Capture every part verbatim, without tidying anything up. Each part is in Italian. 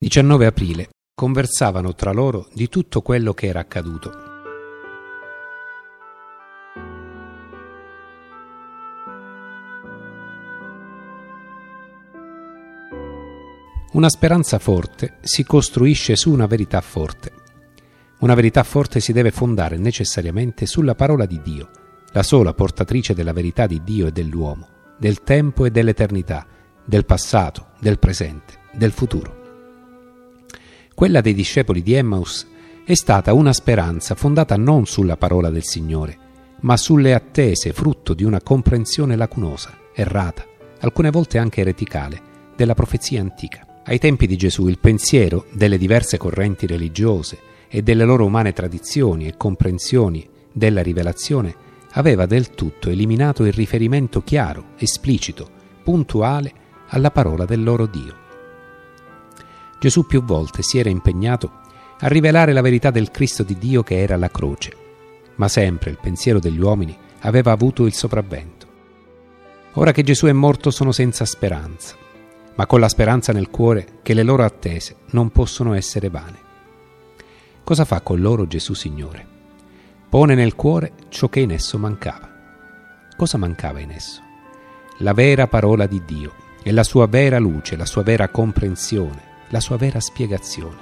diciannove aprile. Conversavano tra loro di tutto quello che era accaduto. Una speranza forte si costruisce su una verità forte. Una verità forte si deve fondare necessariamente sulla parola di Dio, la sola portatrice della verità di Dio e dell'uomo, del tempo e dell'eternità, del passato, del presente, del futuro. Quella dei discepoli di Emmaus è stata una speranza fondata non sulla parola del Signore, ma sulle attese frutto di una comprensione lacunosa, errata, alcune volte anche ereticale, della profezia antica. Ai tempi di Gesù il pensiero delle diverse correnti religiose e delle loro umane tradizioni e comprensioni della rivelazione aveva del tutto eliminato il riferimento chiaro, esplicito, puntuale alla parola del loro Dio. Gesù più volte si era impegnato a rivelare la verità del Cristo di Dio che era la croce, ma sempre il pensiero degli uomini aveva avuto il sopravvento. Ora che Gesù è morto sono senza speranza, ma con la speranza nel cuore che le loro attese non possono essere vane. Cosa fa con loro Gesù Signore? Pone nel cuore ciò che in esso mancava. Cosa mancava in esso? La vera parola di Dio e la sua vera luce, la sua vera comprensione, la sua vera spiegazione.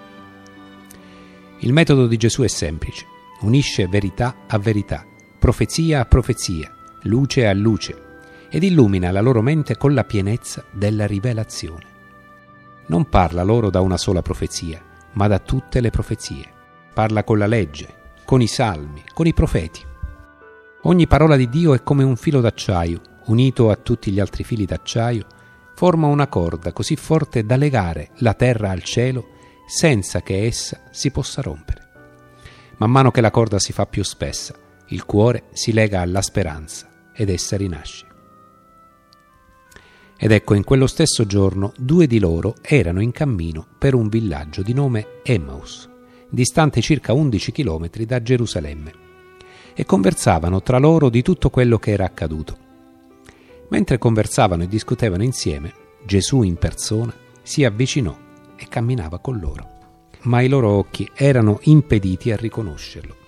Il metodo di Gesù è semplice, unisce verità a verità, profezia a profezia, luce a luce, ed illumina la loro mente con la pienezza della rivelazione. Non parla loro da una sola profezia, ma da tutte le profezie. Parla con la legge, con i salmi, con i profeti. Ogni parola di Dio è come un filo d'acciaio, unito a tutti gli altri fili d'acciaio, forma una corda così forte da legare la terra al cielo senza che essa si possa rompere. Man mano che la corda si fa più spessa, il cuore si lega alla speranza ed essa rinasce. Ed ecco, in quello stesso giorno due di loro erano in cammino per un villaggio di nome Emmaus, distante circa undici chilometri da Gerusalemme, e conversavano tra loro di tutto quello che era accaduto. Mentre conversavano e discutevano insieme, Gesù in persona si avvicinò e camminava con loro, ma i loro occhi erano impediti a riconoscerlo.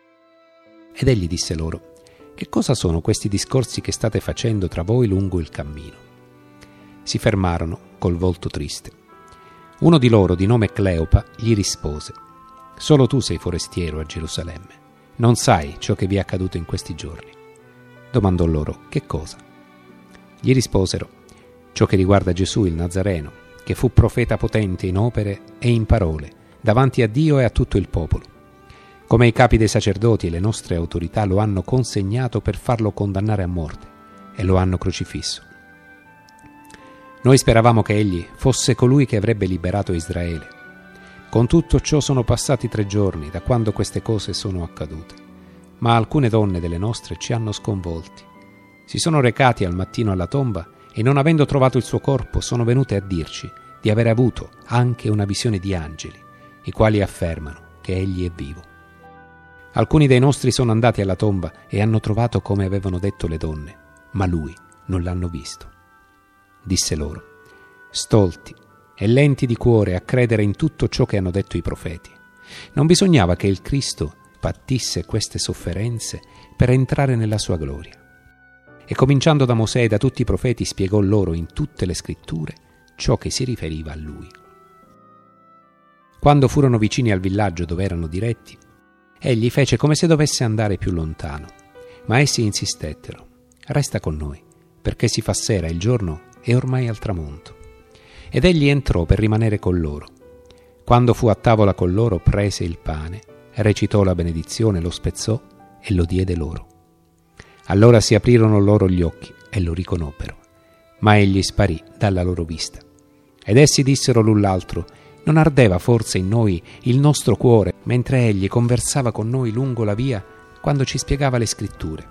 Ed egli disse loro: «Che cosa sono questi discorsi che state facendo tra voi lungo il cammino?» Si fermarono col volto triste. Uno di loro, di nome Cleopa, gli rispose: «Solo tu sei forestiero a Gerusalemme, non sai ciò che vi è accaduto in questi giorni». Domandò loro: «Che cosa?» Gli risposero: «Ciò che riguarda Gesù il Nazareno, che fu profeta potente in opere e in parole, davanti a Dio e a tutto il popolo. Come i capi dei sacerdoti e le nostre autorità lo hanno consegnato per farlo condannare a morte e lo hanno crocifisso. Noi speravamo che egli fosse colui che avrebbe liberato Israele. Con tutto ciò sono passati tre giorni da quando queste cose sono accadute, ma alcune donne delle nostre ci hanno sconvolti. Si sono recati al mattino alla tomba e, non avendo trovato il suo corpo, sono venute a dirci di aver avuto anche una visione di angeli, i quali affermano che egli è vivo. Alcuni dei nostri sono andati alla tomba e hanno trovato come avevano detto le donne, ma lui non l'hanno visto». Disse loro: «Stolti e lenti di cuore a credere in tutto ciò che hanno detto i profeti. Non bisognava che il Cristo patisse queste sofferenze per entrare nella sua gloria?» E cominciando da Mosè e da tutti i profeti spiegò loro in tutte le scritture ciò che si riferiva a lui. Quando furono vicini al villaggio dove erano diretti, egli fece come se dovesse andare più lontano, ma essi insistettero: «Resta con noi, perché si fa sera, il giorno è ormai al tramonto». Ed egli entrò per rimanere con loro. Quando fu a tavola con loro, prese il pane, recitò la benedizione, lo spezzò e lo diede loro. Allora si aprirono loro gli occhi e lo riconobbero, ma egli sparì dalla loro vista. Ed essi dissero l'un l'altro: «Non ardeva forse in noi il nostro cuore mentre egli conversava con noi lungo la via quando ci spiegava le scritture?»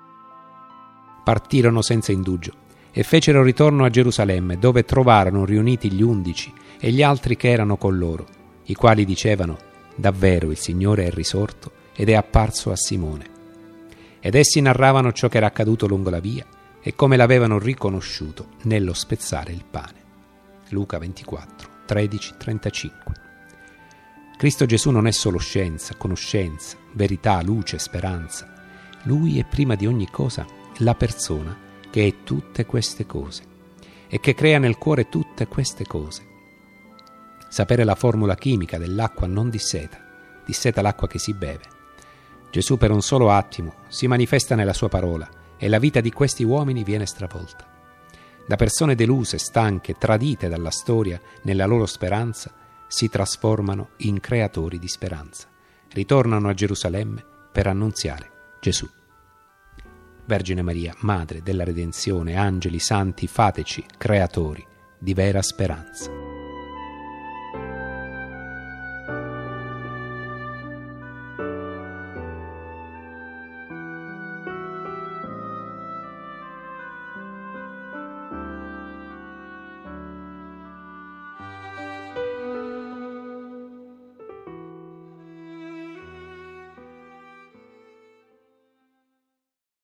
Partirono senza indugio e fecero ritorno a Gerusalemme, dove trovarono riuniti gli undici e gli altri che erano con loro, i quali dicevano: «Davvero il Signore è risorto ed è apparso a Simone». Ed essi narravano ciò che era accaduto lungo la via e come l'avevano riconosciuto nello spezzare il pane. Luca ventiquattro, tredici trentacinque. Cristo Gesù non è solo scienza, conoscenza, verità, luce, speranza. Lui è prima di ogni cosa la persona che è tutte queste cose e che crea nel cuore tutte queste cose. Sapere la formula chimica dell'acqua non disseta, disseta l'acqua che si beve. Gesù per un solo attimo si manifesta nella sua parola e la vita di questi uomini viene stravolta. Da persone deluse, stanche, tradite dalla storia nella loro speranza, si trasformano in creatori di speranza. Ritornano a Gerusalemme per annunziare Gesù. Vergine Maria, Madre della Redenzione, angeli, santi, fateci creatori di vera speranza.